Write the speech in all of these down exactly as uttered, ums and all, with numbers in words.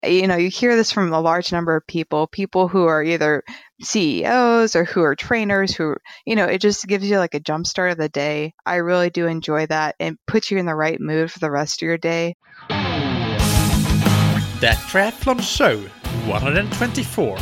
you know, you hear this from a large number of people, people who are either C E Os or who are trainers who, you know, it just gives you like a jump start of the day. I really do enjoy that and puts you in the right mood for the rest of your day. That Triathlon Show one twenty-four.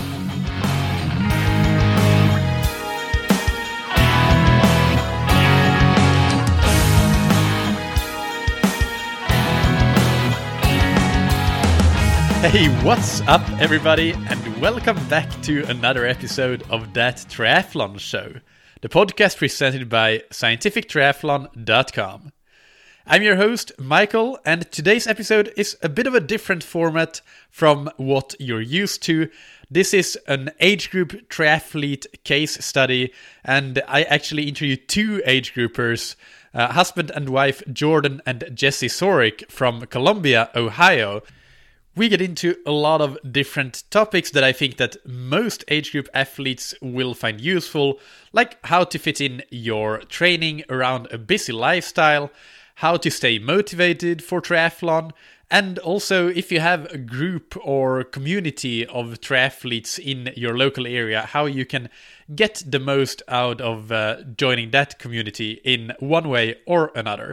Hey, what's up everybody, and welcome back to another episode of That Triathlon Show, the podcast presented by scientific triathlon dot com. I'm your host, Michael, and today's episode is a bit of a different format from what you're used to. This is an age group triathlete case study, and I actually interviewed two age groupers, uh, husband and wife Jordan and Jesse Sorick from Columbia, Ohio. We get into a lot of different topics that I think that most age group athletes will find useful, like how to fit in your training around a busy lifestyle, how to stay motivated for triathlon, and also if you have a group or community of triathletes in your local area, how you can get the most out of uh, joining that community in one way or another.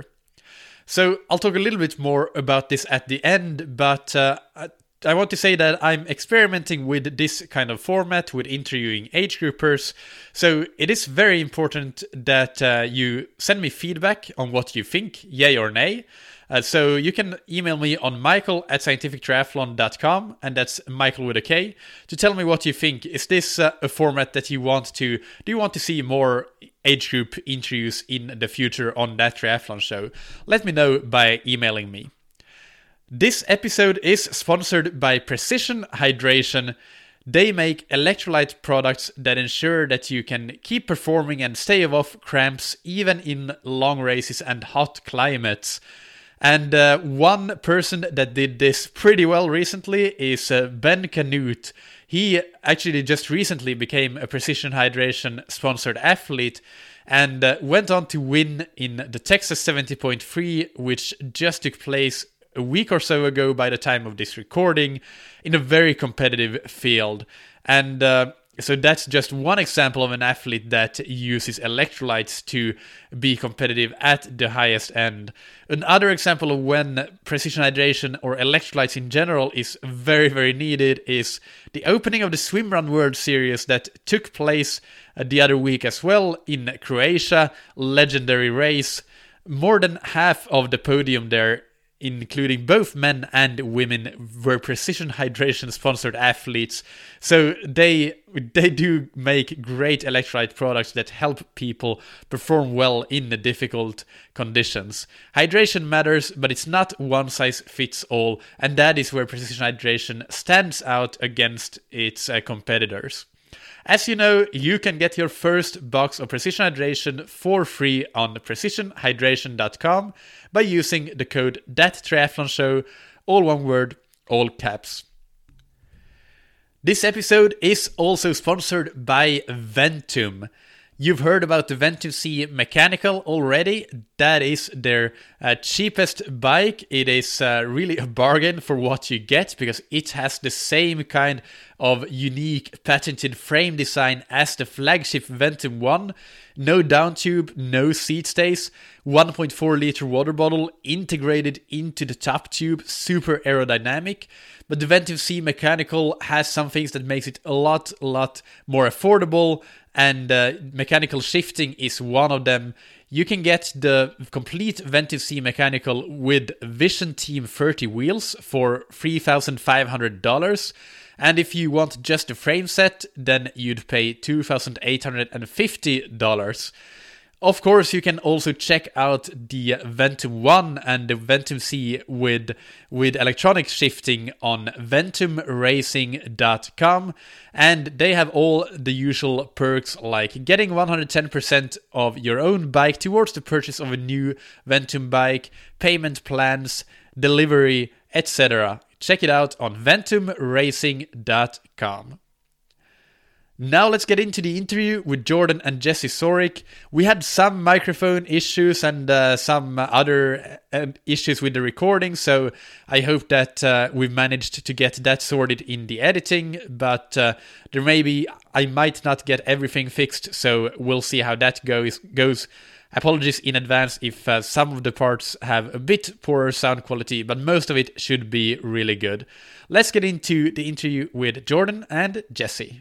So I'll talk a little bit more about this at the end, but uh, I want to say that I'm experimenting with this kind of format, with interviewing age groupers. So it is very important that uh, you send me feedback on what you think, yay or nay. Uh, so you can email me on michael at scientific triathlon dot com, and that's Michael with a K, to tell me what you think. Is this uh, a format that you want to, do you want to see more age group interviews in the future on That Triathlon Show? Let me know by emailing me. This episode is sponsored by Precision Hydration. They make electrolyte products that ensure that you can keep performing and stay off cramps even in long races and hot climates. And uh, one person that did this pretty well recently is uh, Ben Canute. He actually just recently became a Precision Hydration sponsored athlete and uh, went on to win in the Texas seventy point three, which just took place a week or so ago by the time of this recording, in a very competitive field. And uh, so that's just one example of an athlete that uses electrolytes to be competitive at the highest end. Another example of when precision hydration or electrolytes in general is very, very needed is the opening of the Swimrun World Series that took place the other week as well in Croatia. Legendary race. More than half of the podium there, including both men and women, were precision hydration sponsored athletes. So they they do make great electrolyte products that help people perform well in the difficult conditions. Hydration matters, but it's not one size fits all, and that is where precision hydration stands out against its uh, competitors. As you know, you can get your first box of Precision Hydration for free on precision hydration dot com by using the code THATTRIATHLONSHOW, all one word, all caps. This episode is also sponsored by Ventum. You've heard about the Ventum C Mechanical already. That is their uh, cheapest bike. It is uh, really a bargain for what you get because it has the same kind of unique patented frame design as the flagship Ventum One. No down tube, no seat stays, one point four liter water bottle integrated into the top tube, super aerodynamic. But the Ventum C Mechanical has some things that makes it a lot, lot more affordable, and uh, mechanical shifting is one of them. You can get the complete Ventum C Mechanical with Vision Team thirty wheels for three thousand five hundred dollars. And if you want just the frame set, then you'd pay two thousand eight hundred fifty dollars. Of course, you can also check out the Ventum One and the Ventum C with, with electronic shifting on ventum racing dot com. And they have all the usual perks like getting one hundred ten percent of your own bike towards the purchase of a new Ventum bike, payment plans, delivery, et cetera. Check it out on ventum racing dot com. Now let's get into the interview with Jordan and Jesse Sorik. We had some microphone issues and uh, some other uh, issues with the recording, so I hope that uh, we've managed to get that sorted in the editing, but uh, there may be, I might not get everything fixed, so we'll see how that goes. goes. Apologies in advance if uh, some of the parts have a bit poorer sound quality, but most of it should be really good. Let's get into the interview with Jordan and Jesse.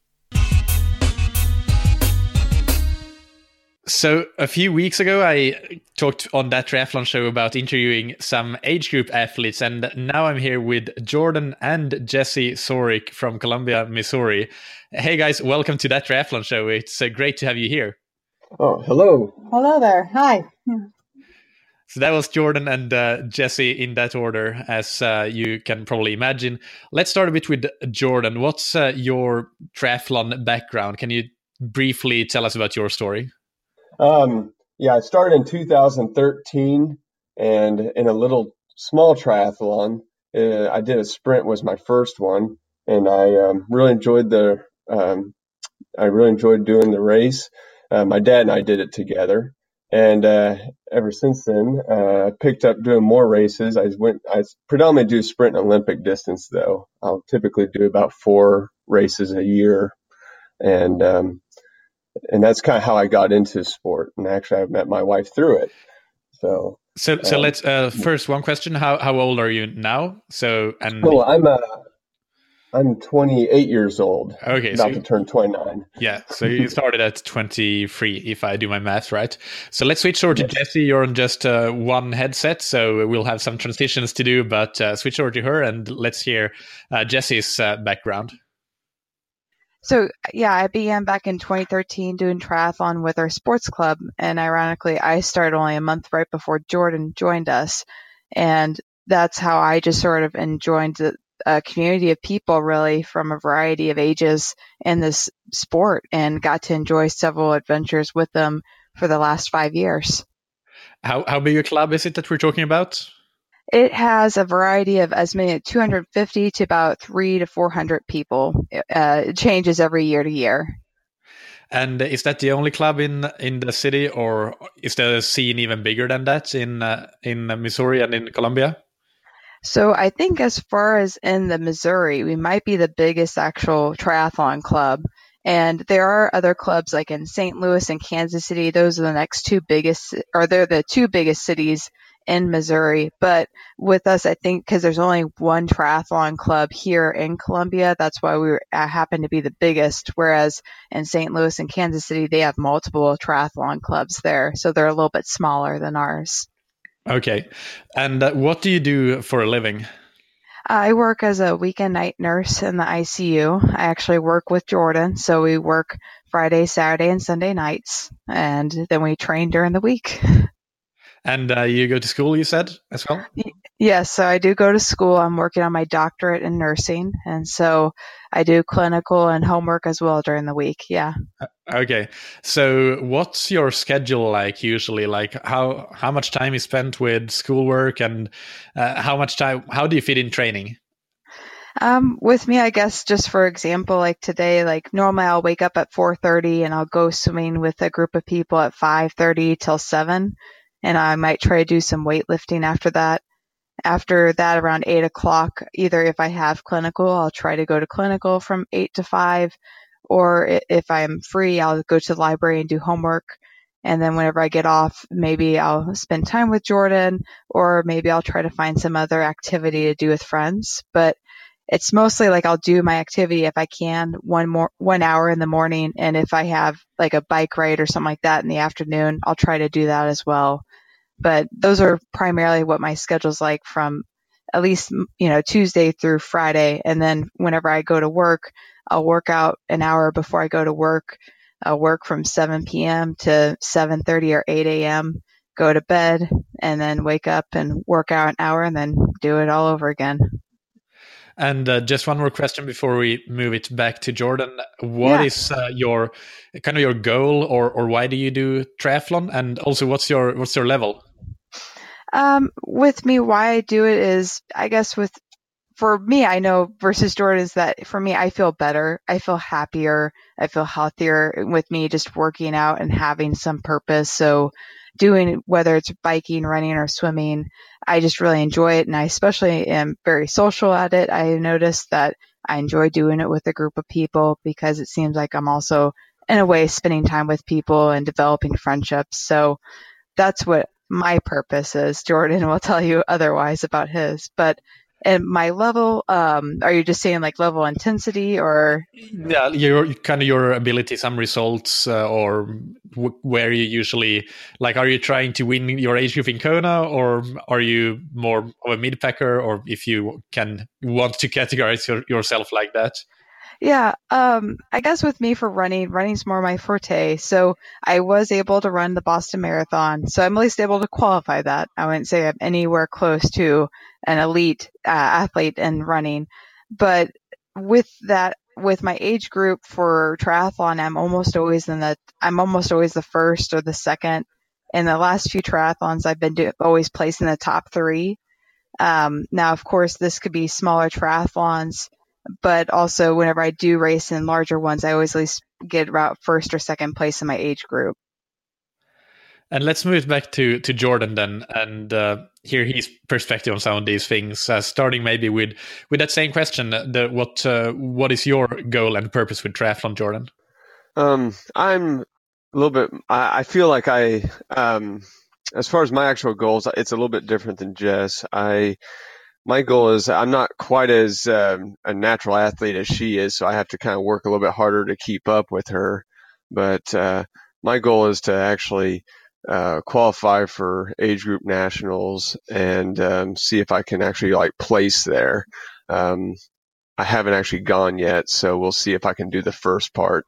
So a few weeks ago, I talked on that triathlon show about interviewing some age group athletes, and now I'm here with Jordan and Jesse Sorik from Columbia, Missouri. Hey guys, welcome to that triathlon show. It's uh, great to have you here. Oh, hello. Hello there. Hi. So that was Jordan and uh, Jesse in that order, as uh, you can probably imagine. Let's start a bit with Jordan. What's uh, your triathlon background? Can you briefly tell us about your story? Um, yeah, I started in two thousand thirteen, and in a little small triathlon. Uh, I did a sprint, was my first one, and I um, really enjoyed the. Um, I really enjoyed doing the race. Uh, my dad and I did it together, and uh, ever since then, uh, I picked up doing more races. I went. I predominantly do sprint and Olympic distance, though. I'll typically do about four races a year, and um, and that's kind of how I got into sport. And actually, I met my wife through it. So, so, so um, let's uh, first one question: How how old are you now? So, and well, I'm uh, I'm twenty-eight years old. Okay, about so to turn twenty-nine. Yeah, so you started at twenty-three, if I do my math right. So let's switch over to Yes. Jesse. You're on just uh, one headset, so we'll have some transitions to do. But uh, switch over to her, and let's hear uh, Jesse's uh, background. So, yeah, I began back in twenty thirteen doing triathlon with our sports club. And ironically, I started only a month right before Jordan joined us. And that's how I just sort of enjoyed the, a community of people really from a variety of ages in this sport and got to enjoy several adventures with them for the last five years. How how big a club is it that we're talking about? It has a variety of as many as two hundred fifty to about three to four hundred people. Uh, it changes every year to year. And is that the only club in in the city, or is the scene even bigger than that in uh, in Missouri and in Columbia? So I think as far as in the Missouri, we might be the biggest actual triathlon club. And there are other clubs like in Saint Louis and Kansas City. Those are the next two biggest, or they're the two biggest cities in Missouri. But with us, I think because there's only one triathlon club here in Columbia, that's why we were, uh, happen to be the biggest. Whereas in Saint Louis and Kansas City, they have multiple triathlon clubs there. So they're a little bit smaller than ours. Okay. And uh, what do you do for a living? I work as a weekend night nurse in the I C U. I actually work with Jordan, so we work Friday, Saturday, and Sunday nights, and then we train during the week. And uh, you go to school, you said, as well? Yes, so I do go to school. I'm working on my doctorate in nursing, and so I do clinical and homework as well during the week. Yeah. Okay. So what's your schedule like usually? Like how how much time is spent with schoolwork, and uh, how much time, how do you fit in training? Um, with me, I guess, just for example, like today, like normally I'll wake up at four thirty and I'll go swimming with a group of people at five thirty till seven. And I might try to do some weightlifting after that. After that, around eight o'clock, either if I have clinical, I'll try to go to clinical from eight to five, or if I'm free, I'll go to the library and do homework. And then whenever I get off, maybe I'll spend time with Jordan, or maybe I'll try to find some other activity to do with friends. But it's mostly like I'll do my activity if I can one more one hour in the morning, and if I have like a bike ride or something like that in the afternoon, I'll try to do that as well. But those are primarily what my schedule's like from at least, you know, Tuesday through Friday. And then whenever I go to work, I'll work out an hour before I go to work. I'll work from seven p.m. to seven thirty or eight a.m., go to bed, and then wake up and work out an hour and then do it all over again. And uh, just one more question before we move it back to Jordan. What Yeah. is uh, your kind of your goal, or or why do you do triathlon? And also, what's your what's your level? Um, with me, why I do it is, I guess with for me, I know versus Jordan is that for me, I feel better. I feel happier. I feel healthier with me just working out and having some purpose. So doing, whether it's biking, running, or swimming, I just really enjoy it. And I especially am very social at it. I noticed that I enjoy doing it with a group of people because it seems like I'm also, in a way, spending time with people and developing friendships. So that's what my purpose is. Jordan will tell you otherwise about his. But and my level, um, are you just saying like level intensity or? Yeah, your kind of your ability, some results, uh, or w- where you usually, like, are you trying to win your age group in Kona, or are you more of a mid-packer, or if you can want to categorize your, yourself like that? Yeah, um, I guess with me for running, running's more my forte. So I was able to run the Boston Marathon. So I'm at least able to qualify that. I wouldn't say I'm anywhere close to an elite uh, athlete in running. But with that, with my age group for triathlon, I'm almost always in the, I'm almost always the first or the second. In the last few triathlons, I've been do, always placed in the top three. Um, now, of course, this could be smaller triathlons. But also, whenever I do race in larger ones, I always at least get about first or second place in my age group. And let's move back to, to Jordan then, and uh, hear his perspective on some of these things. Uh, starting maybe with, with that same question: the, what uh, what is your goal and purpose with triathlon, Jordan? Um, I'm a little bit. I, I feel like I, um, as far as my actual goals, it's a little bit different than Jess. I. My goal is I'm not quite as um, a natural athlete as she is, so I have to kind of work a little bit harder to keep up with her. But uh, my goal is to actually uh, qualify for age group nationals and um, see if I can actually like place there. Um, I haven't actually gone yet, so we'll see if I can do the first part.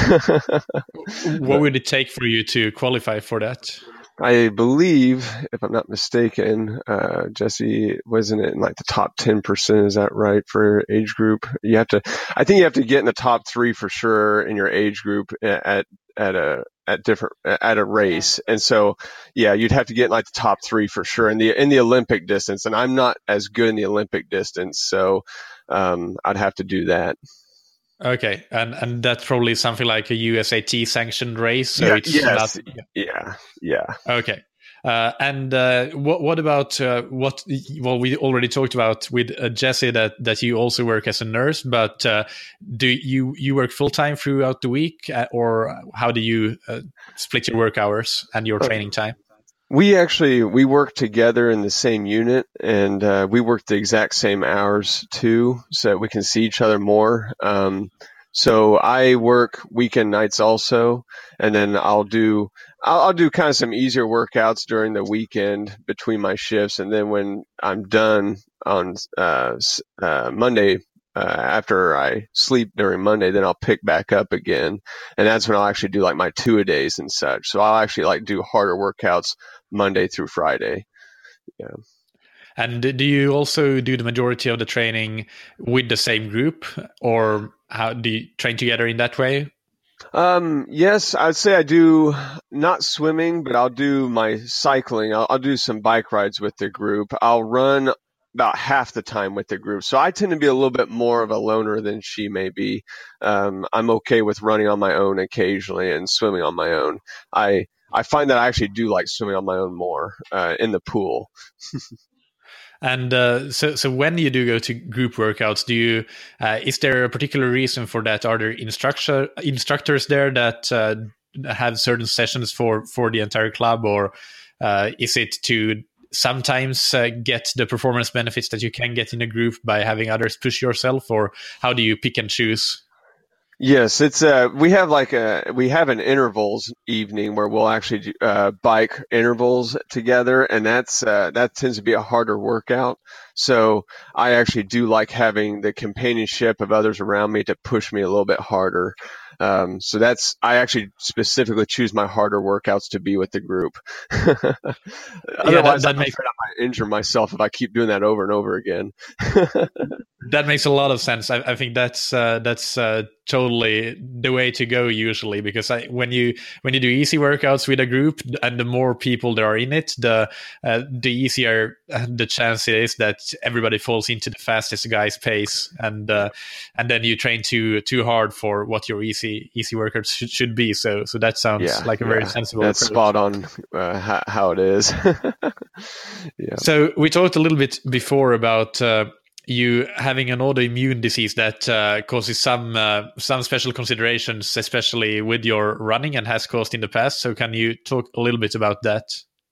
What would it take for you to qualify for that? I believe, if I'm not mistaken, uh, Jesse, wasn't it in like the top ten percent? Is that right for age group? You have to, I think you have to get in the top three for sure in your age group at, at a, at different, at a race. And so, yeah, you'd have to get in like the top three for sure in the, in the Olympic distance. And I'm not as good in the Olympic distance. So, um, I'd have to do that. Okay, and and that's probably something like a U S A T sanctioned race. So yeah, it's yes, not. Yeah, yeah. Okay, uh, and uh, what what about uh, what? Well, we already talked about with uh, Jesse that that you also work as a nurse, but uh, do you you work full time throughout the week, uh, or how do you uh, split your work hours and your training time? We actually, we work together in the same unit, and uh, we work the exact same hours too, so that we can see each other more. Um, so I work weekend nights also, and then I'll do, I'll, I'll do kind of some easier workouts during the weekend between my shifts, and then when I'm done on uh, uh, Monday, uh, after I sleep during Monday, then I'll pick back up again, and that's when I'll actually do like my two-a-days and such. So I'll actually like do harder workouts Monday through Friday. Yeah. And do you also do the majority of the training with the same group, or how do you train together in that way? Um, yes, I'd say I do not swimming, but I'll do my cycling. I'll, I'll do some bike rides with the group. I'll run about half the time with the group. So I tend to be a little bit more of a loner than she may be. Um, I'm okay with running on my own occasionally and swimming on my own. I, I find that I actually do like swimming on my own more uh, in the pool. And uh, so, so when you do go to group workouts, do you uh, is there a particular reason for that? Are there instructor instructors there that uh, have certain sessions for for the entire club, or uh, is it to sometimes uh, get the performance benefits that you can get in a group by having others push yourself, or how do you pick and choose? Yes, it's uh we have like a we have an intervals evening where we'll actually do, uh bike intervals together, and that's uh that tends to be a harder workout. So I actually do like having the companionship of others around me to push me a little bit harder. Um, so that's, I actually specifically choose my harder workouts to be with the group. Otherwise, yeah, that, that I'm makes afraid I might injure myself if I keep doing that over and over again. That makes a lot of sense. I, I think that's uh, that's uh, totally the way to go usually, because I, when you when you do easy workouts with a group, and the more people there are in it, the uh, the easier the chance it is that everybody falls into the fastest guy's pace, and uh, and then you train too too hard for what your easy easy workouts should, should be. So so that sounds yeah, like a yeah. very sensible. That's approach. spot on uh, how, how it is. Yeah. So we talked a little bit before about uh, you having an autoimmune disease that uh, causes some uh, some special considerations, especially with your running, and has caused in the past. So can you talk a little bit about that?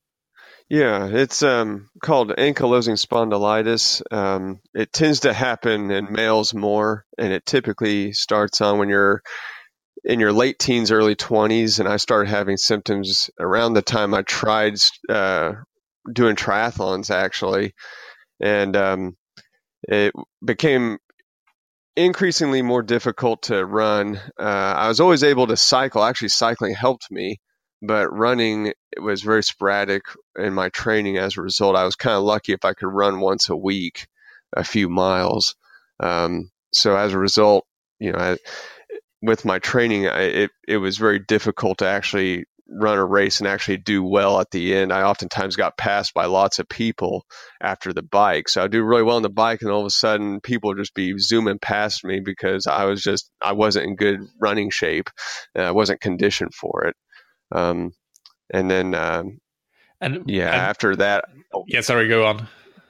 Yeah, it's um, called ankylosing spondylitis. Um, it tends to happen in males more, and it typically starts on when you're in your late teens, early twenties. And I started having symptoms around the time I tried uh, doing triathlons, actually. And um, it became increasingly more difficult to run. Uh, I was always able to cycle. Actually, cycling helped me, but running, it was very sporadic in my training. As a result, I was kind of lucky if I could run once a week, a few miles. Um, so as a result, you know, I, with my training, I, it it was very difficult to actually run a race and actually do well at the end. I oftentimes got passed by lots of people after the bike. So I do really well on the bike, and all of a sudden people would just be zooming past me because I was just, I wasn't in good running shape. And I wasn't conditioned for it. Um, and then, um, and yeah, and, after that. Oh, yeah, sorry, go on.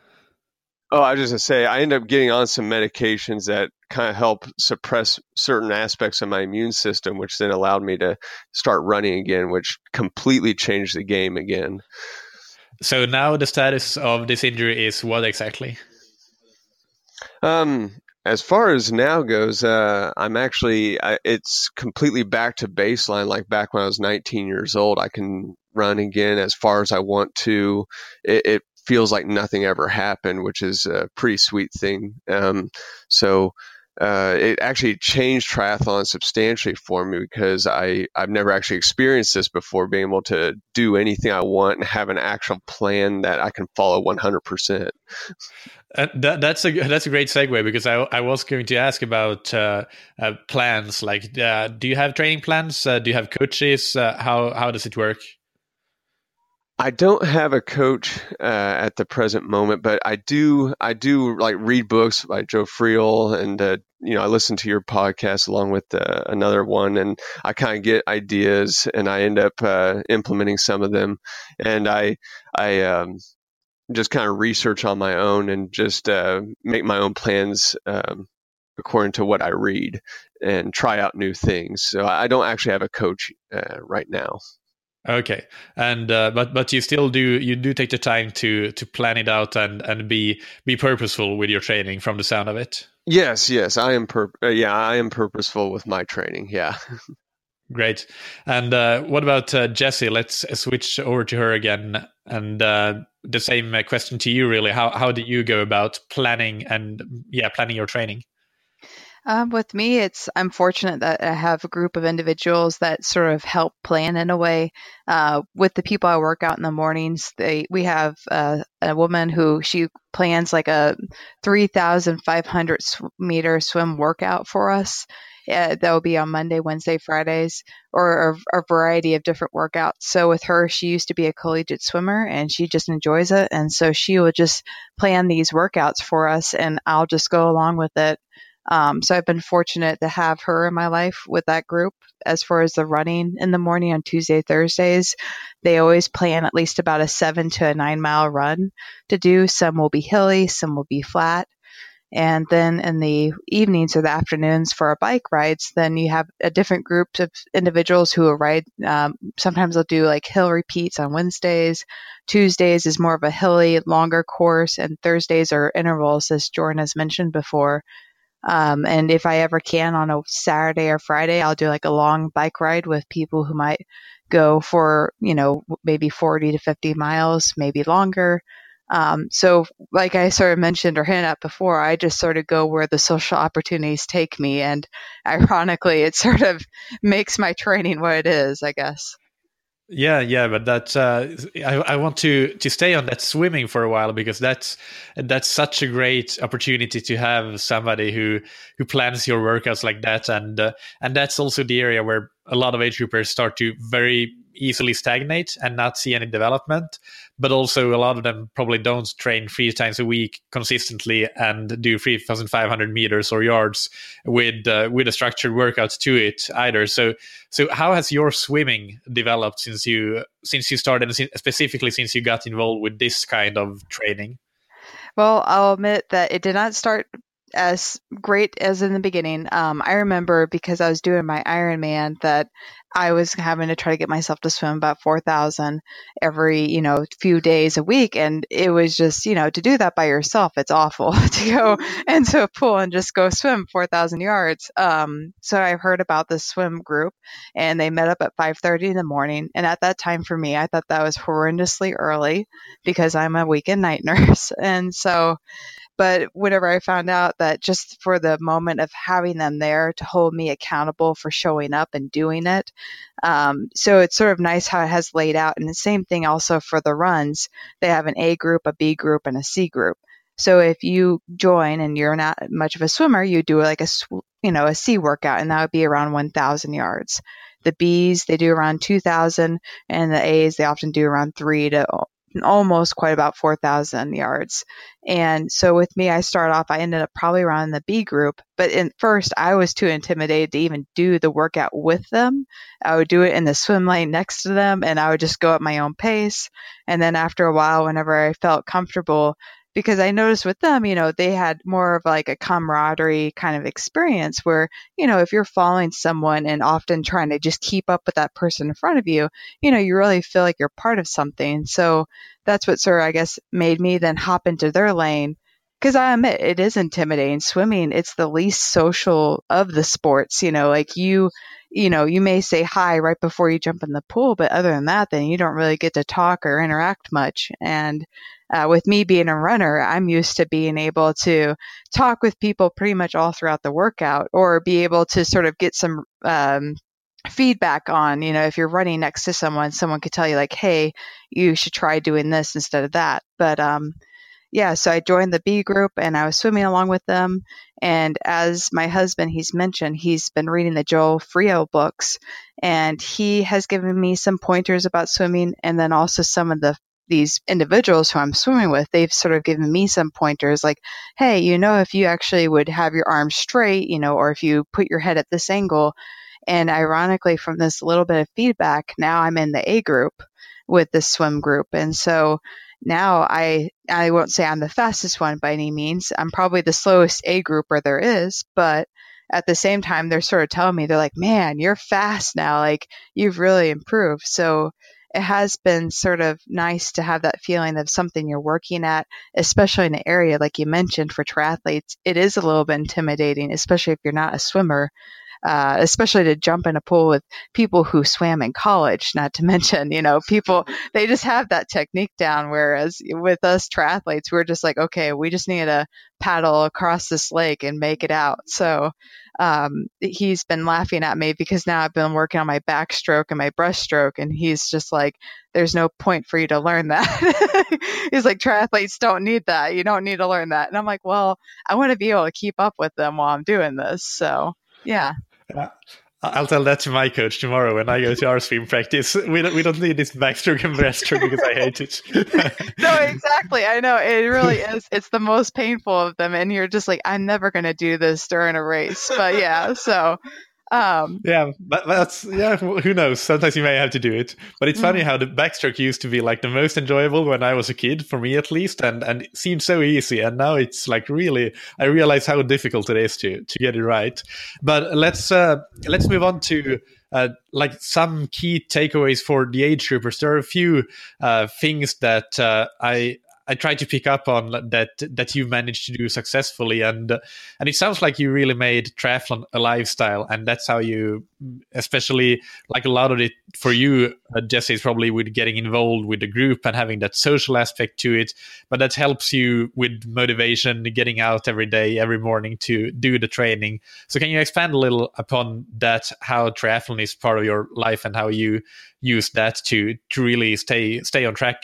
Oh, I was just going to say, I ended up getting on some medications that kind of help suppress certain aspects of my immune system, which then allowed me to start running again, which completely changed the game again. So now the status of this injury is what exactly? Um, as far as now goes, uh, I'm actually, I, it's completely back to baseline. Like back when I was nineteen years old, I can run again as far as I want to. It, it feels like nothing ever happened, which is a pretty sweet thing. Um, so uh, it actually changed triathlon substantially for me, because I, I've never actually experienced this before, being able to do anything I want and have an actual plan that I can follow one hundred percent. Uh, that, that's a that's a great segue, because I I was going to ask about uh, uh, plans. Like, uh, do you have training plans? Uh, do you have coaches? Uh, how how does it work? I don't have a coach uh, at the present moment, but I do. I do like read books by Joe Friel, and uh, you know, I listen to your podcast along with uh, another one, and I kind of get ideas, and I end up uh, implementing some of them, and I I um, just kind of research on my own and just uh, make my own plans um, according to what I read, and try out new things. So I don't actually have a coach uh, right now. Okay, and uh, but but you still do you do take the time to to plan it out and and be be purposeful with your training, from the sound of it. Yes, yes, I am. Pur- uh, yeah, I am purposeful with my training. Yeah. Great. And uh, what about uh, Jessie? Let's switch over to her again. And uh, the same question to you, really. How how do you go about planning and yeah, planning your training? Um, with me, it's I'm fortunate that I have a group of individuals that sort of help plan in a way. Uh, with the people I work out in the mornings, they we have uh, a woman who she plans like a three thousand five hundred meter swim workout for us. Uh, that will be on Monday, Wednesday, Fridays, or a, a variety of different workouts. So with her, she used to be a collegiate swimmer, and she just enjoys it. And so she will just plan these workouts for us, and I'll just go along with it. Um, so I've been fortunate to have her in my life with that group. As far as the running in the morning on Tuesday, Thursdays, they always plan at least about a seven to a nine mile run to do. Some will be hilly, some will be flat. And then in the evenings or the afternoons for our bike rides, then you have a different group of individuals who will ride. Um, sometimes they'll do like hill repeats on Wednesdays. Tuesdays is more of a hilly, longer course, and Thursdays are intervals, as Jordan has mentioned before. Um, and if I ever can on a Saturday or Friday, I'll do like a long bike ride with people who might go for, you know, maybe forty to fifty miles, maybe longer. Um, so like I sort of mentioned or hinted at before, I just sort of go where the social opportunities take me. And ironically, it sort of makes my training what it is, I guess. Yeah, yeah, but that's uh, I, I want to to stay on that swimming for a while, because that's that's such a great opportunity to have somebody who who plans your workouts like that, and uh, and that's also the area where a lot of age groupers start to very easily stagnate and not see any development. But also a lot of them probably don't train three times a week consistently and do three thousand five hundred meters or yards with uh, with a structured workout to it either. So so how has your swimming developed since you since you started, and specifically since you got involved with this kind of training? Well, I'll admit that it did not start as great as in the beginning. Um, I remember because I was doing my Ironman that I was having to try to get myself to swim about four thousand every, you know, few days a week. And it was just, you know, to do that by yourself, it's awful to go into a pool and just go swim four thousand yards. Um, so I heard about this swim group, and they met up at five thirty in the morning. And at that time for me, I thought that was horrendously early because I'm a weekend night nurse. And so But whenever I found out that just for the moment of having them there to hold me accountable for showing up and doing it. Um, so it's sort of nice how it has laid out. And the same thing also for the runs. They have an A group, a B group, and a C group. So if you join and you're not much of a swimmer, you do like a, you know, a C workout, and that would be around one thousand yards. The Bs, they do around two thousand, and the As, they often do around three to almost quite about four thousand yards. And so with me, I started off, I ended up probably around the B group, but in first I was too intimidated to even do the workout with them. I would do it in the swim lane next to them, and I would just go at my own pace. And then after a while, whenever I felt comfortable, because I noticed with them, you know, they had more of like a camaraderie kind of experience where, you know, if you're following someone and often trying to just keep up with that person in front of you, you know, you really feel like you're part of something. So that's what sort of, I guess, made me then hop into their lane. Because I admit it is intimidating. Swimming, it's the least social of the sports, you know, like you, you know, you may say hi right before you jump in the pool, but other than that, then you don't really get to talk or interact much. And uh, with me being a runner, I'm used to being able to talk with people pretty much all throughout the workout, or be able to sort of get some um, feedback on, you know, if you're running next to someone, someone could tell you like, hey, you should try doing this instead of that. But um, yeah, so I joined the B group and I was swimming along with them. And as my husband, he's mentioned, he's been reading the Joel Frio books, and he has given me some pointers about swimming. And then also some of the these individuals who I'm swimming with, they've sort of given me some pointers like, hey, you know, if you actually would have your arms straight, you know, or if you put your head at this angle. And ironically, from this little bit of feedback, now I'm in the A group with the swim group. And so now I I won't say I'm the fastest one by any means. I'm probably the slowest A grouper there is, but at the same time, they're sort of telling me, they're like, man, you're fast now. Like, you've really improved. So it has been sort of nice to have that feeling of something you're working at, especially in an area, like you mentioned, for triathletes. It is a little bit intimidating, especially if you're not a swimmer. Uh, especially to jump in a pool with people who swam in college, not to mention, you know, people, they just have that technique down. Whereas with us triathletes, we're just like, okay, we just need to paddle across this lake and make it out. So um, he's been laughing at me because now I've been working on my backstroke and my breaststroke. And he's just like, there's no point for you to learn that. He's like, triathletes don't need that. You don't need to learn that. And I'm like, well, I want to be able to keep up with them while I'm doing this. So yeah. Uh, I'll tell that to my coach tomorrow when I go to our swim practice. We don't we don't need this backstroke and breaststroke because I hate it. No, exactly. I know it really is. It's the most painful of them, and you're just like, I'm never going to do this during a race. But yeah, so. Um, yeah, but that's yeah. Who knows? Sometimes you may have to do it. But it's mm-hmm. funny how the backstroke used to be like the most enjoyable when I was a kid, for me at least, and and it seemed so easy. And now it's like really, I realize how difficult it is to to get it right. But let's uh, let's move on to uh, like some key takeaways for the age groupers. There are a few uh, things that uh, I. I tried to pick up on that that you managed to do successfully, and uh, and it sounds like you really made triathlon a lifestyle, and that's how you, especially like a lot of it for you, uh, Jesse, is probably with getting involved with the group and having that social aspect to it, but that helps you with motivation, getting out every day, every morning to do the training. So can you expand a little upon that, how triathlon is part of your life and how you use that to to really stay stay on track?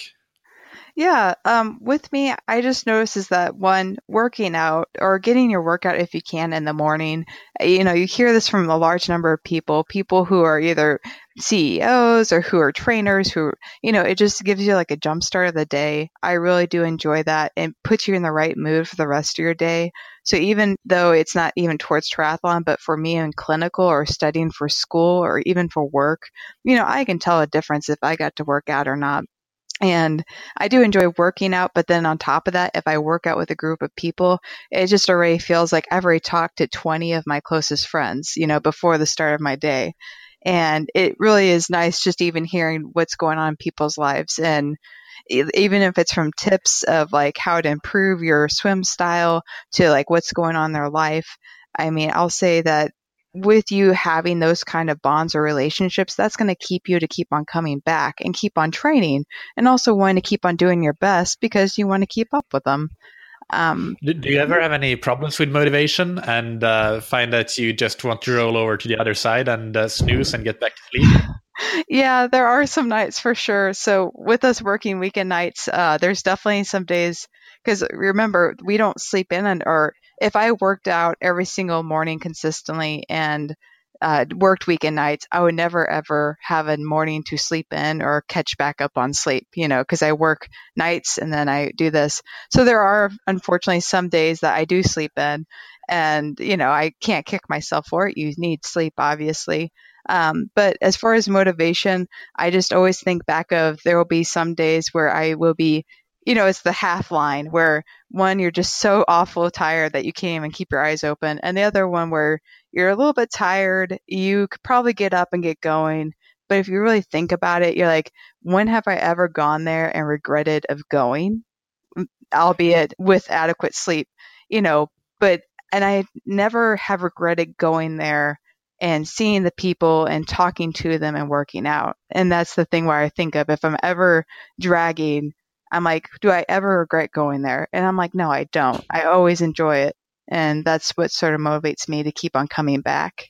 Yeah, um, with me, I just noticed is that one, working out or getting your workout if you can in the morning, you know, you hear this from a large number of people, people who are either C E Os or who are trainers who, you know, it just gives you like a jump start of the day. I really do enjoy that and puts you in the right mood for the rest of your day. So even though it's not even towards triathlon, but for me in clinical or studying for school or even for work, you know, I can tell a difference if I got to work out or not. And I do enjoy working out, but then on top of that, if I work out with a group of people, it just already feels like I've already talked to twenty of my closest friends, you know, before the start of my day. And it really is nice just even hearing what's going on in people's lives. And even if it's from tips of like how to improve your swim style to like what's going on in their life. I mean, I'll say that with you having those kind of bonds or relationships, that's going to keep you to keep on coming back and keep on training, and also wanting to keep on doing your best because you want to keep up with them. Um, do, do you ever have any problems with motivation and uh, find that you just want to roll over to the other side and uh, snooze and get back to sleep? Yeah, there are some nights for sure. So with us working weekend nights, uh, there's definitely some days, because remember, we don't sleep in, and or if I worked out every single morning consistently and uh, worked weekend nights, I would never ever have a morning to sleep in or catch back up on sleep, you know, because I work nights and then I do this. So there are unfortunately some days that I do sleep in, and, you know, I can't kick myself for it. You need sleep, obviously. Um, but as far as motivation, I just always think back of there will be some days where I will be, you know, it's the half line where one, you're just so awful tired that you can't even keep your eyes open. And the other one where you're a little bit tired, you could probably get up and get going. But if you really think about it, you're like, when have I ever gone there and regretted of going, albeit with adequate sleep, you know, but, and I never have regretted going there and seeing the people and talking to them and working out. And that's the thing where I think of if I'm ever dragging, I'm like, do I ever regret going there? And I'm like, no, I don't. I always enjoy it. And that's what sort of motivates me to keep on coming back.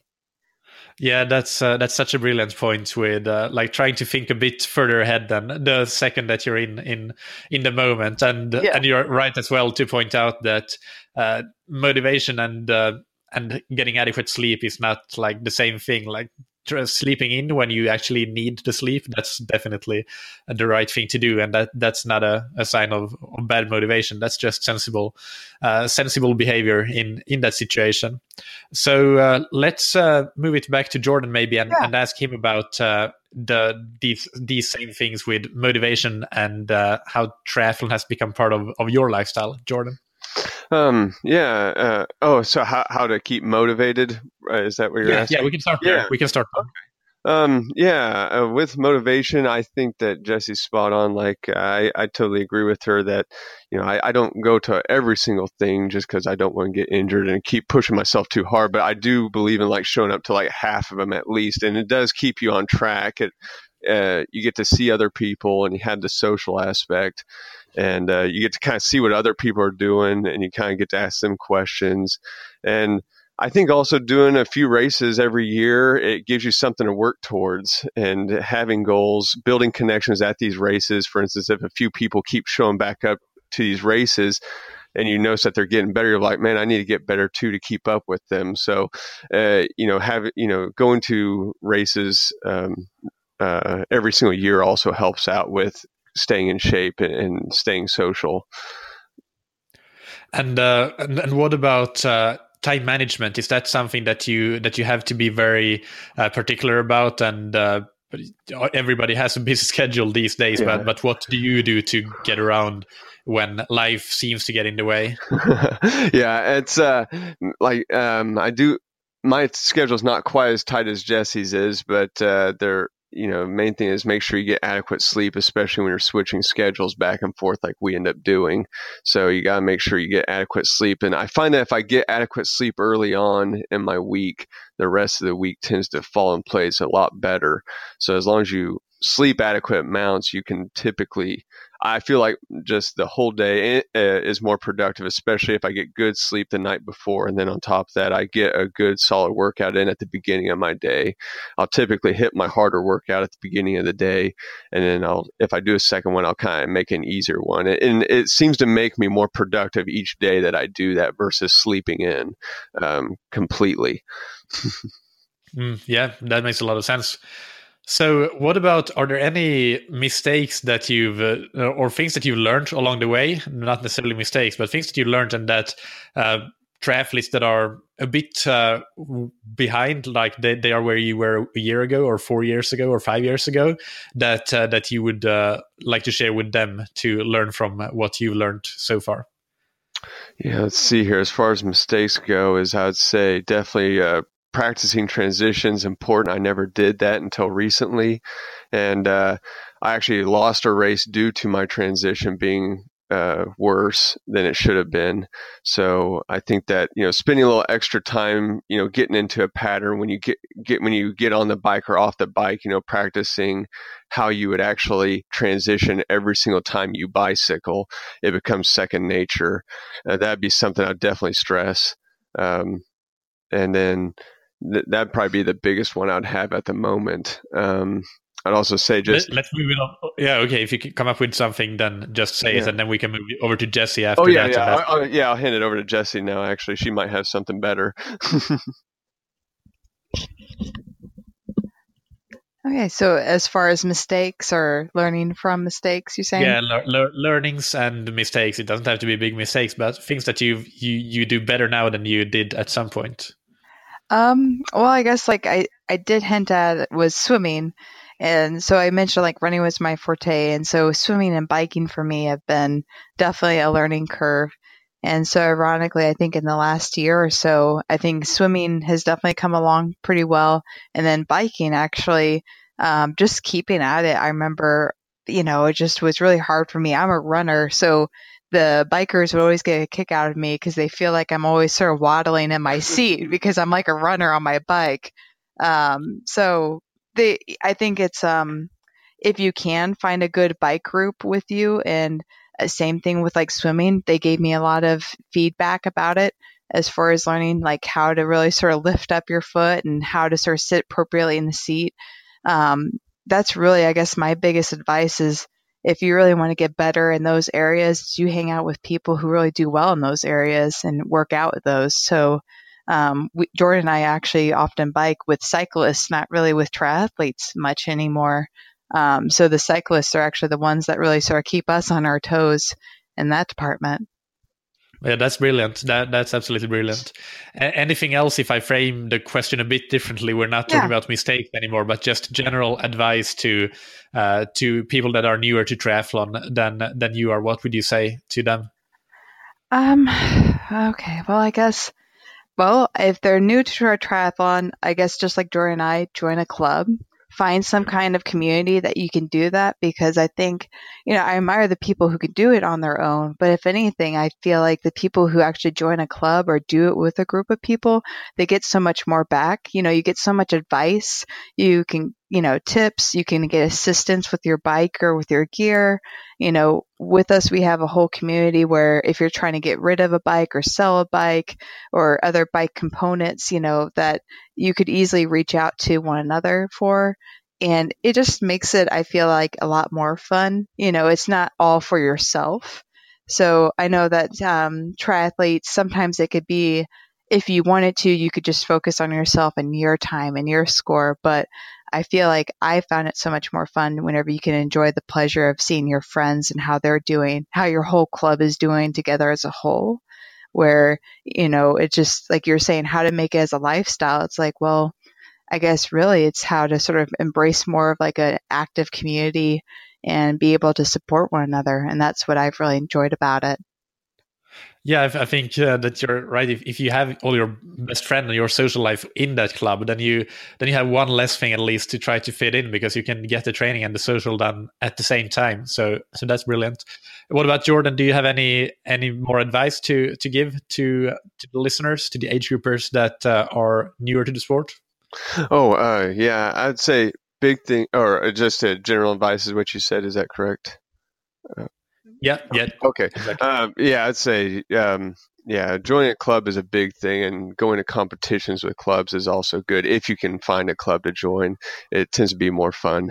Yeah, that's uh, that's such a brilliant point with uh, like trying to think a bit further ahead than the second that you're in in in the moment. And yeah. and you're right as well to point out that uh, motivation and uh, and getting adequate sleep is not like the same thing. Like sleeping in when you actually need the sleep, that's definitely the right thing to do, and that that's not a, a sign of, of bad motivation. That's just sensible uh, sensible behavior in in that situation. So uh, let's uh, move it back to Jordan maybe and, yeah. and ask him about uh, the these these same things with motivation and uh, how triathlon has become part of, of your lifestyle. Jordan? Um, yeah. Uh, oh, so how, how to keep motivated? Uh, is that what you're yeah, asking? Yeah, we can start there. Yeah. We can start there. Okay. Um, yeah, uh, with motivation, I think that Jesse's spot on. Like, I, I totally agree with her that, you know, I, I don't go to every single thing just because I don't want to get injured and keep pushing myself too hard. But I do believe in like showing up to like half of them at least. And it does keep you on track. It, uh, you get to see other people and you have the social aspect. And uh, you get to kind of see what other people are doing, and you kind of get to ask them questions. And I think also doing a few races every year, it gives you something to work towards, and having goals, building connections at these races. For instance, if a few people keep showing back up to these races and you notice that they're getting better, you're like, man, I need to get better too to keep up with them. So, uh, you know, have, you know, going to races um, uh, every single year also helps out with staying in shape and, and staying social. And, uh, and and what about uh, time management? Is that something that you that you have to be very uh, particular about? And uh, everybody has a busy schedule these days, yeah. but but what do you do to get around when life seems to get in the way? yeah, it's uh, like um, I do. My schedule is not quite as tight as Jesse's is, but uh, there. you know, main thing is make sure you get adequate sleep, especially when you're switching schedules back and forth like we end up doing. So you got to make sure you get adequate sleep. And I find that if I get adequate sleep early on in my week, the rest of the week tends to fall in place a lot better. So as long as you sleep adequate amounts, you can typically, I feel like just the whole day is more productive, especially if I get good sleep the night before. And then on top of that, I get a good solid workout in at the beginning of my day. I'll typically hit my harder workout at the beginning of the day. And then I'll, if I do a second one, I'll kind of make an easier one. And it seems to make me more productive each day that I do that versus sleeping in um, completely. mm, yeah, that makes a lot of sense. So what about, are there any mistakes that you've, uh, or things that you've learned along the way, not necessarily mistakes, but things that you learned and that uh, triathletes that are a bit uh, behind, like they, they are where you were a year ago or four years ago or five years ago, that uh, that you would uh, like to share with them to learn from what you've learned so far? Yeah, let's see here. As far as mistakes go, is I would say definitely uh, practicing transitions important. I never did that until recently. And uh, I actually lost a race due to my transition being uh, worse than it should have been. So I think that, you know, spending a little extra time, you know, getting into a pattern when you get, get when you get on the bike or off the bike, you know, practicing how you would actually transition every single time you bicycle, it becomes second nature. Uh, that'd be something I'd definitely stress. Um, and then th- that'd probably be the biggest one I'd have at the moment. Um, I'd also say just... Let, let's move it on. Yeah, okay. If you can come up with something, then just say yeah. it, and then we can move over to Jessie after oh, yeah, that. Yeah, that... I'll, yeah. I'll hand it over to Jessie now, actually. She might have something better. Okay, so as far as mistakes or learning from mistakes, you're saying? Yeah, le- le- learnings and mistakes. It doesn't have to be big mistakes, but things that you you you do better now than you did at some point. Um, well, I guess like I, I did hint at was swimming. And so I mentioned like running was my forte. And so swimming and biking for me have been definitely a learning curve. And so ironically, I think in the last year or so, I think swimming has definitely come along pretty well. And then biking actually, um, just keeping at it. I remember, you know, it just was really hard for me. I'm a runner. So the bikers would always get a kick out of me because they feel like I'm always sort of waddling in my seat because I'm like a runner on my bike. Um, so they, I think it's, um, if you can find a good bike group with you, and uh, same thing with like swimming, they gave me a lot of feedback about it as far as learning like how to really sort of lift up your foot and how to sort of sit appropriately in the seat. Um, that's really, I guess, my biggest advice is if you really want to get better in those areas, you hang out with people who really do well in those areas and work out with those. So um, we, Jordan and I actually often bike with cyclists, not really with triathletes much anymore. Um, so the cyclists are actually the ones that really sort of keep us on our toes in that department. Yeah, that's brilliant. That that's absolutely brilliant. A- anything else? If I frame the question a bit differently, we're not talking Yeah. about mistakes anymore, but just general advice to uh, to people that are newer to triathlon than than you are. What would you say to them? Um. Okay. Well, I guess. Well, if they're new to a triathlon, I guess just like Jordan and I, join a club. Find some kind of community that you can do that, because I think, you know, I admire the people who can do it on their own. But if anything, I feel like the people who actually join a club or do it with a group of people, they get so much more back. You know, you get so much advice. You can, you know, tips. You can get assistance with your bike or with your gear. You know, with us, we have a whole community where if you're trying to get rid of a bike or sell a bike or other bike components, you know, that you could easily reach out to one another for. And it just makes it, I feel like, a lot more fun. You know, it's not all for yourself. So I know that um, triathletes, sometimes it could be, if you wanted to, you could just focus on yourself and your time and your score. But I feel like I found it so much more fun whenever you can enjoy the pleasure of seeing your friends and how they're doing, how your whole club is doing together as a whole. Where, you know, it's just like you're saying, how to make it as a lifestyle. It's like, well, I guess really it's how to sort of embrace more of like an active community and be able to support one another. And that's what I've really enjoyed about it. Yeah, I, I think uh, that you're right. If, if you have all your best friend and your social life in that club, then you then you have one less thing at least to try to fit in, because you can get the training and the social done at the same time. So so that's brilliant. What about Jordan? Do you have any any more advice to to give to to the listeners, to the age groupers that uh, are newer to the sport? Oh, uh, yeah, I'd say big thing, or just a general advice is what you said. Is that correct? Uh, Yeah, yeah. Okay. Exactly. Um, yeah, I'd say, um, yeah, joining a club is a big thing, and going to competitions with clubs is also good. If you can find a club to join, it tends to be more fun.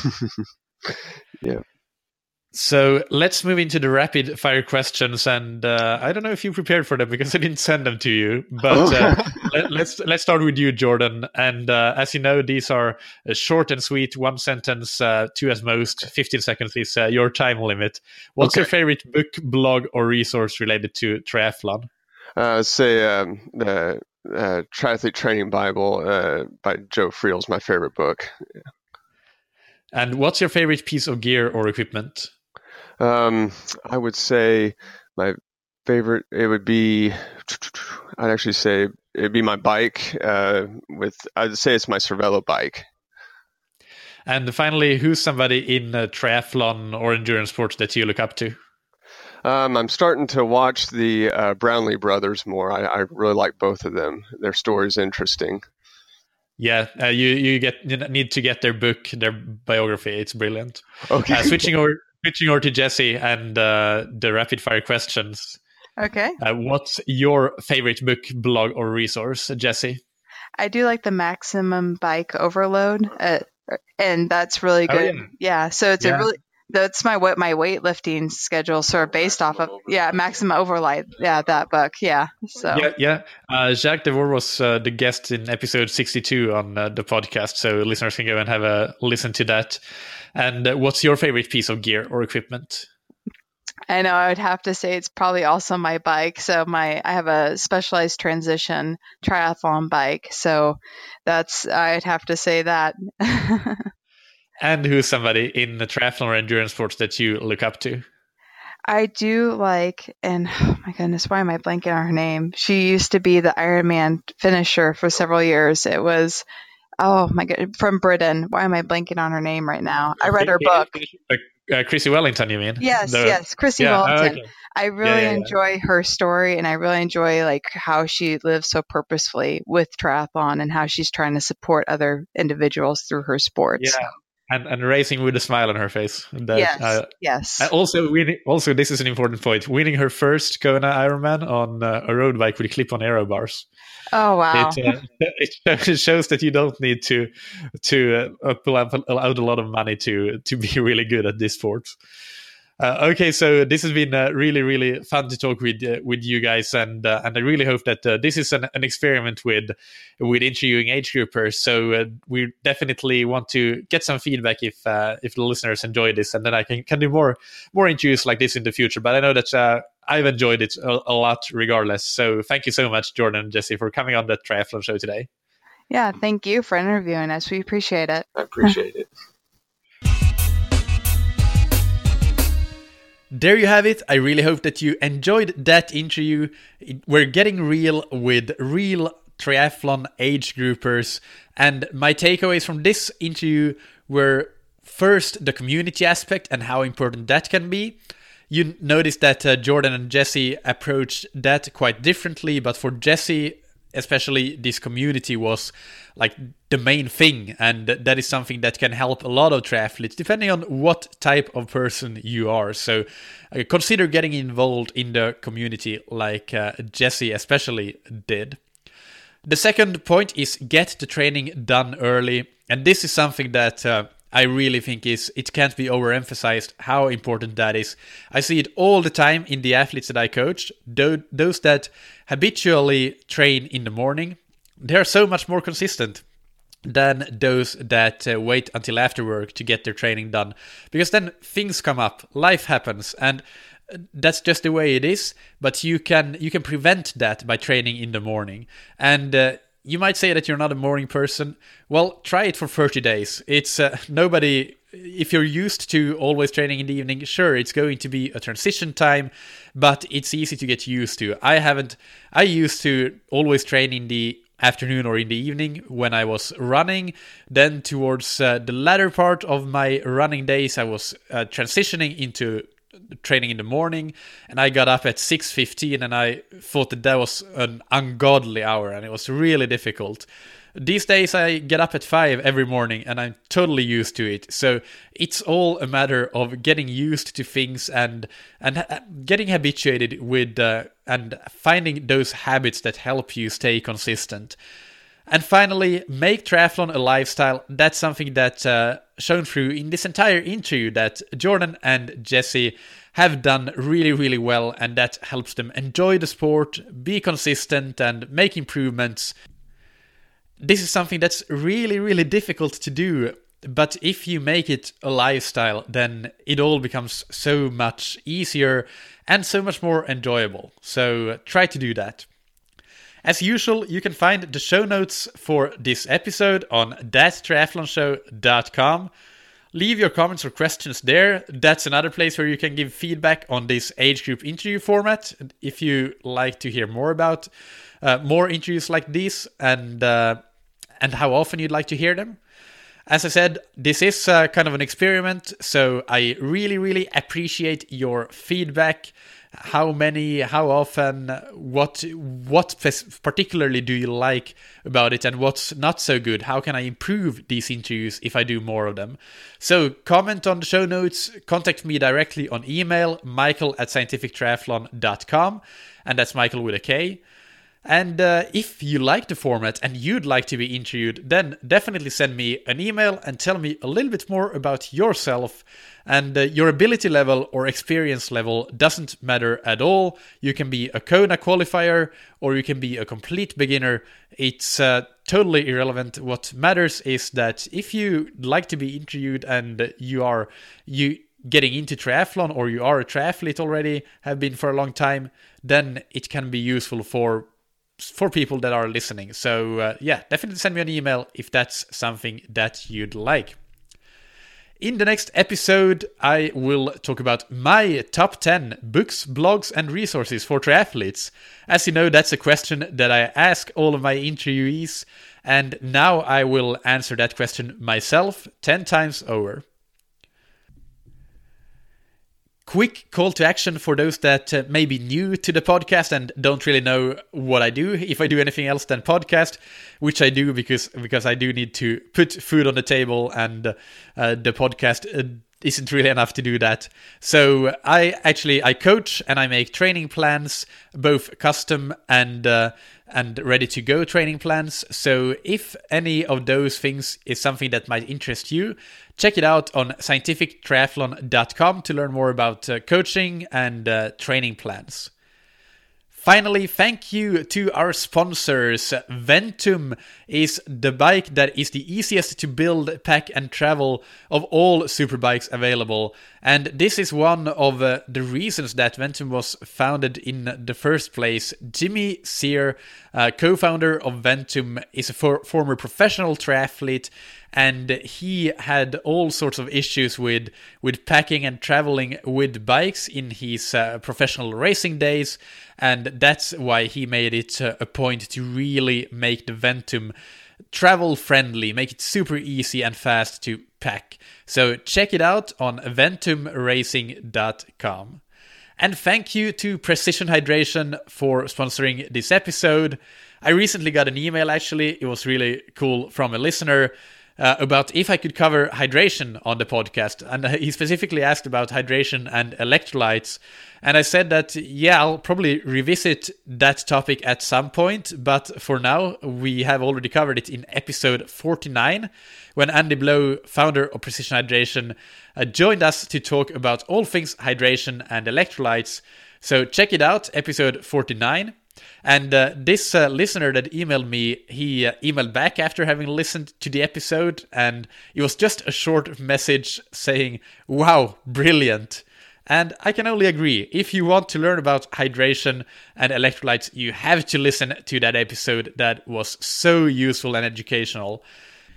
Yeah. So let's move into the rapid fire questions, and uh, I don't know if you prepared for them because I didn't send them to you. But uh, let, let's let's start with you, Jordan. And uh, as you know, these are uh, short and sweet, one sentence, uh, two at most. Fifteen seconds is uh, your time limit. What's Okay. your favorite book, blog, or resource related to triathlon? Uh, say um, the uh, Triathlete Training Bible uh, by Joe Friel is my favorite book. And what's your favorite piece of gear or equipment? Um, I would say my favorite, it would be, I'd actually say it'd be my bike. Uh, with I'd say it's my Cervelo bike. And finally, who's somebody in uh, triathlon or endurance sports that you look up to? Um, I'm starting to watch the uh, Brownlee brothers more. I, I really like both of them. Their story's interesting. Yeah, uh, you you get you need to get their book, their biography. It's brilliant. Okay. Uh, switching over switching over to Jesse and uh, the rapid fire questions. Okay. Uh, what's your favorite book, blog, or resource, Jesse? I do like the Maximum Bike Overload, uh, and that's really Oh, good. yeah. yeah. So it's Yeah. a really that's my what my weightlifting schedule sort of based off of. Yeah, Maximum Overload. Yeah, that book. Yeah. So Yeah, yeah. Uh, Jacques Devore was uh, the guest in episode sixty-two on uh, the podcast, so listeners can go and have a listen to that. And uh, what's your favorite piece of gear or equipment? I know I would have to say it's probably also my bike. So my I have a Specialized Transition triathlon bike. So that's I'd have to say that. And who's somebody in the triathlon or endurance sports that you look up to? I do like, and oh my goodness, why am I blanking on her name? She used to be the Ironman finisher for several years. It was, oh my god, from Britain. Why am I blanking on her name right now? I read her book. Uh, uh, Chrissy Wellington, you mean? Yes, The- yes, Chrissy yeah, Wellington. okay. I really yeah, yeah. enjoy her story, and I really enjoy like how she lives so purposefully with triathlon and how she's trying to support other individuals through her sports. Yeah, and and racing with a smile on her face. That, Yes, uh, yes. and also, winning, also this is an important point. Winning her first Kona Ironman on uh, a road bike with clip-on aero bars. Oh wow. It, uh, it shows that you don't need to to uh, pull out a lot of money to to be really good at this sport. Uh, okay, so this has been uh, really, really fun to talk with uh, with you guys, and uh, and I really hope that uh, this is an, an experiment with with interviewing age groupers. So uh, we definitely want to get some feedback if uh, if the listeners enjoy this, and then I can, can do more more interviews like this in the future. But I know that uh, I've enjoyed it a, a lot, regardless. So thank you so much, Jordan and Jesse, for coming on the triathlon show today. Yeah, thank you for interviewing us. We appreciate it. I appreciate it. There you have it. I really hope that you enjoyed that interview. We're getting real with real triathlon age groupers. And my takeaways from this interview were first the community aspect and how important that can be. You noticed that uh, Jordan and Jesse approached that quite differently, but for Jesse especially, this community was like the main thing, and that is something that can help a lot of triathletes depending on what type of person you are. So uh, consider getting involved in the community like uh, Jesse especially did. The second point is get the training done early, and this is something that uh, I really think is, it can't be overemphasized how important that is. I see it all the time in the athletes that I coach. Those that habitually train in the morning, they're so much more consistent than those that uh, wait until after work to get their training done. Because then things come up, life happens, and that's just the way it is. But you can you can prevent that by training in the morning. And uh, you might say that you're not a morning person. Well, try it for thirty days. It's uh, nobody if you're used to always training in the evening, sure, it's going to be a transition time, but it's easy to get used to. I haven't, I used to always train in the afternoon or in the evening when I was running. Then towards uh, the latter part of my running days, I was uh, transitioning into training in the morning, and I got up at six fifteen, and I thought that that was an ungodly hour, and it was really difficult. These days I get up at five every morning, and I'm totally used to it. So it's all a matter of getting used to things and and ha- getting habituated with uh, and finding those habits that help you stay consistent. And finally, make triathlon a lifestyle. That's something that's uh, shown through in this entire interview that Jordan and Jesse have done really, really well, and that helps them enjoy the sport, be consistent, and make improvements. This is something that's really, really difficult to do, but if you make it a lifestyle, then it all becomes so much easier and so much more enjoyable. So try to do that. As usual, you can find the show notes for this episode on that triathlon show dot com. Leave your comments or questions there. That's another place where you can give feedback on this age group interview format if you like to hear more about uh, more interviews like this, and uh, and how often you'd like to hear them. As I said, this is uh, kind of an experiment, so I really, really appreciate your feedback. How many, how often, what what particularly do you like about it, and what's not so good? How can I improve these interviews if I do more of them? So comment on the show notes, contact me directly on email, michael at scientific triathlon dot com, and that's Michael with a K. And uh, if you like the format and you'd like to be interviewed, then definitely send me an email and tell me a little bit more about yourself. And uh, your ability level or experience level doesn't matter at all. You can be a Kona qualifier or you can be a complete beginner. It's uh, totally irrelevant. What matters is that if you like to be interviewed and you are you getting into triathlon, or you are a triathlete already, have been for a long time, then it can be useful for for people that are listening. So uh, yeah, definitely send me an email if that's something that you'd like. In the next episode, I will talk about my top ten books, blogs, and resources for triathletes. As you know, that's a question that I ask all of my interviewees, and now I will answer that question myself ten times over. Quick call to action for those that uh, may be new to the podcast and don't really know what I do, if I do anything else than podcast, which I do because because I do need to put food on the table, and uh, the podcast uh, isn't really enough to do that. So I actually, I coach and I make training plans, both custom and uh, and ready-to-go training plans. So if any of those things is something that might interest you, check it out on scientific triathlon dot com to learn more about uh, coaching and uh, training plans. Finally, thank you to our sponsors. Ventum is the bike that is the easiest to build, pack, and travel of all superbikes available. And this is one of uh, the reasons that Ventum was founded in the first place. Jimmy Sear, uh, co-founder of Ventum, is a for- former professional triathlete, and he had all sorts of issues with with packing and traveling with bikes in his uh, professional racing days, and that's why he made it uh, a point to really make the Ventum travel friendly, make it super easy and fast to pack. So check it out on ventum racing dot com. And thank you to Precision Hydration for sponsoring this episode. I recently got an email, actually, it was really cool, from a listener Uh, about if I could cover hydration on the podcast. And uh, he specifically asked about hydration and electrolytes. And I said that, yeah, I'll probably revisit that topic at some point. But for now, we have already covered it in episode forty-nine, when Andy Blow, founder of Precision Hydration, uh, joined us to talk about all things hydration and electrolytes. So check it out, episode forty-nine. And uh, this uh, listener that emailed me, he uh, emailed back after having listened to the episode, and it was just a short message saying, wow, brilliant. And I can only agree. If you want to learn about hydration and electrolytes, you have to listen to that episode. That was so useful and educational.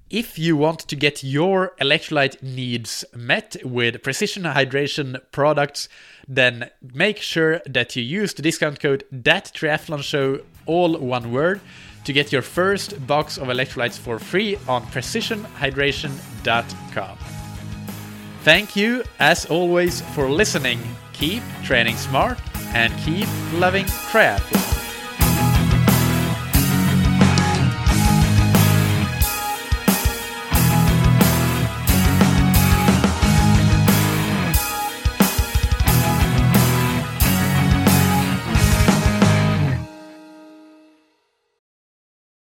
If you want to get your electrolyte needs met with Precision Hydration products, then make sure that you use the discount code ThatTriathlonShow, all one word, to get your first box of electrolytes for free on precision hydration dot com. Thank you, as always, for listening. Keep training smart and keep loving triathlon.